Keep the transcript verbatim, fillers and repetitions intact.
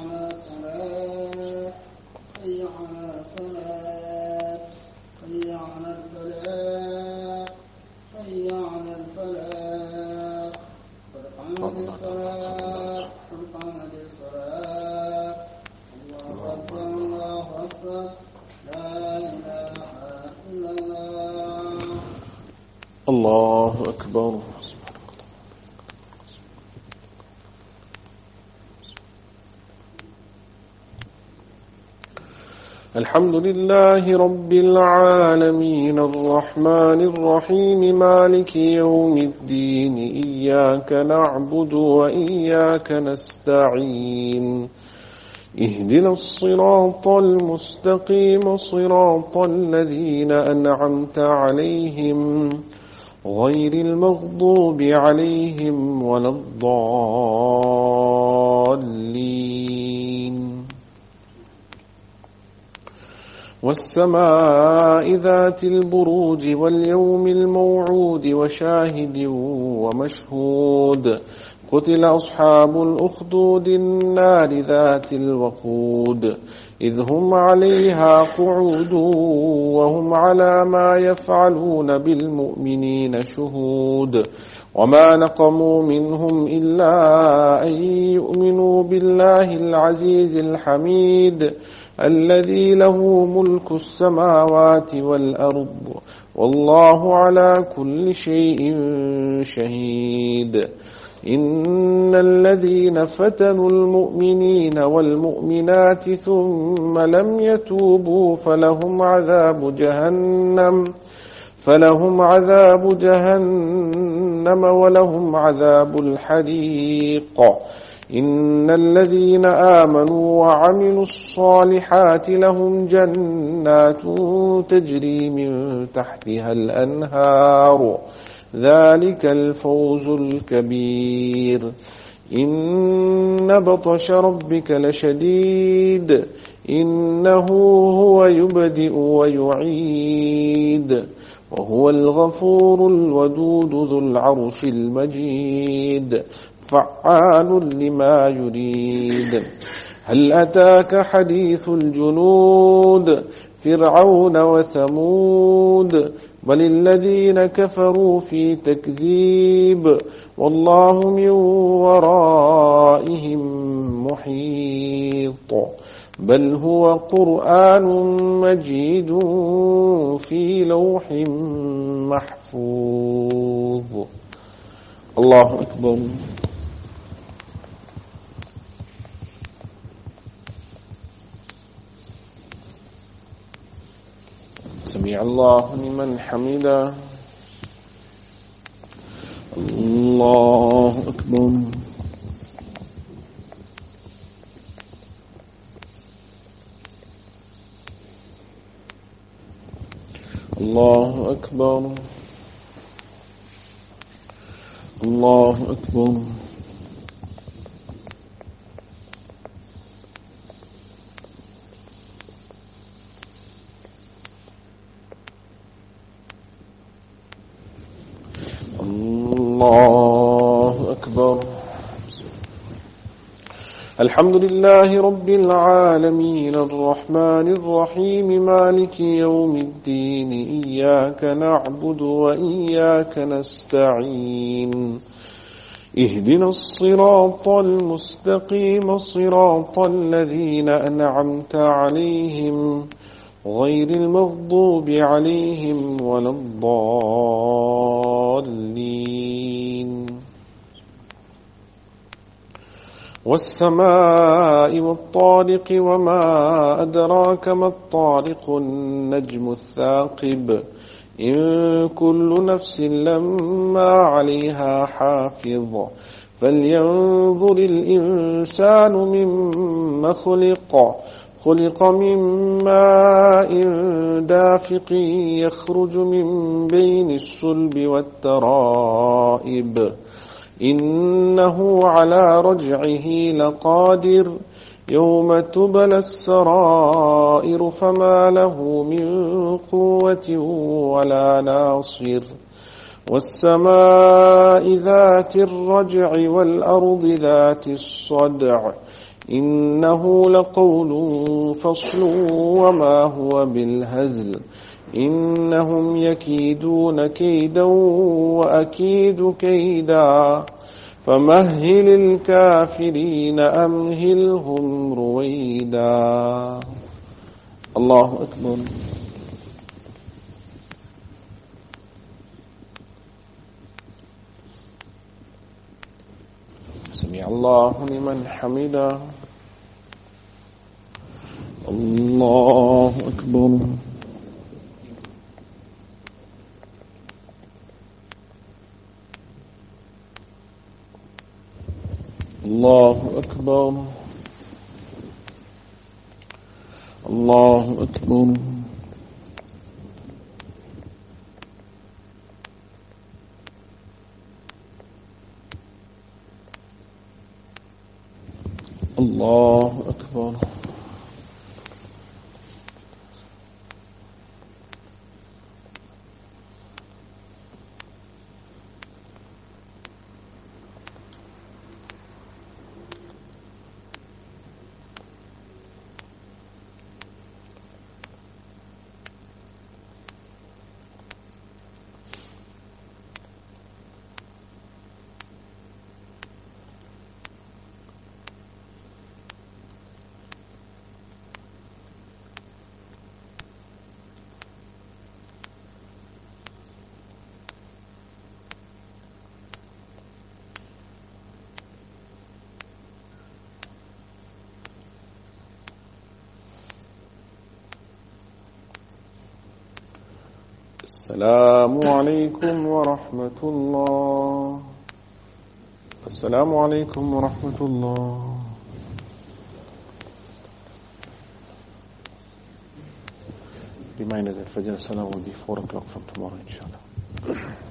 على الصلاة حي على الصلاة حي على الفلاح حي على الفلاح قد قامت الصلاة قد قامت الصلاة الله أكبر الله أكبر لا إله إلا الله. الله أكبر. الحمد لله رب العالمين الرحمن الرحيم مالك يوم الدين إياك نعبد وإياك نستعين اهدنا الصراط المستقيم صراط الذين أنعمت عليهم غير المغضوب عليهم ولا الضالين. والسماء ذات البروج واليوم الموعود وشاهد ومشهود قتل أصحاب الأخدود النار ذات الوقود إذ هم عليها قعود وهم على ما يفعلون بالمؤمنين شهود وما نقموا منهم إلا أن يؤمنوا بالله العزيز الحميد الذي له ملك السماوات والأرض والله على كل شيء شهيد. إن الذين فتنوا المؤمنين والمؤمنات ثم لم يتوبوا فلهم عذاب جهنم فلهم عذاب جهنم ولهم عذاب الحريق. إن الذين آمنوا وعملوا الصالحات لهم جنات تجري من تحتها الأنهار ذلك الفوز الكبير. إن بطش ربك لشديد إنه هو يبدئ ويعيد وهو الغفور الودود ذو العرش المجيد فعال لما يريد. هل أتاك حديث الجنود فرعون وثمود بل الذين كفروا في تكذيب والله من ورائهم محيط بل هو قرآن مجيد في لوح محفوظ. الله أكبر. سمع الله لمن حمده. الله أكبر. الله أكبر. الله أكبر. الله أكبر. الحمد لله رب العالمين الرحمن الرحيم مالك يوم الدين إياك نعبد وإياك نستعين اهدنا الصراط المستقيم صراط الذين أنعمت عليهم غير المغضوب عليهم ولا الضالين. والسماء والطارق وما أدراك ما الطارق النجم الثاقب إن كل نفس لما عليها حافظ فلينظر الإنسان مما خلق خلق من ماء دافق يخرج من بين الصلب والترائب إنه على رجعه لقادر يوم تبلى السرائر فما له من قوة ولا ناصر. والسماء ذات الرجع والأرض ذات الصدع إنه لقول فصل وما هو بالهزل إنهم يكيدون كيدا وأكيد كيدا فمهل الكافرين أمهلهم رويدا. الله أكبر. سمع الله لمن حمده. الله أكبر. الله أكبر. الله أكبر. الله أكبر. السلام عليكم ورحمة الله. السلام عليكم ورحمة الله. Reminder that Fajr Salah will be four o'clock from tomorrow, inshallah.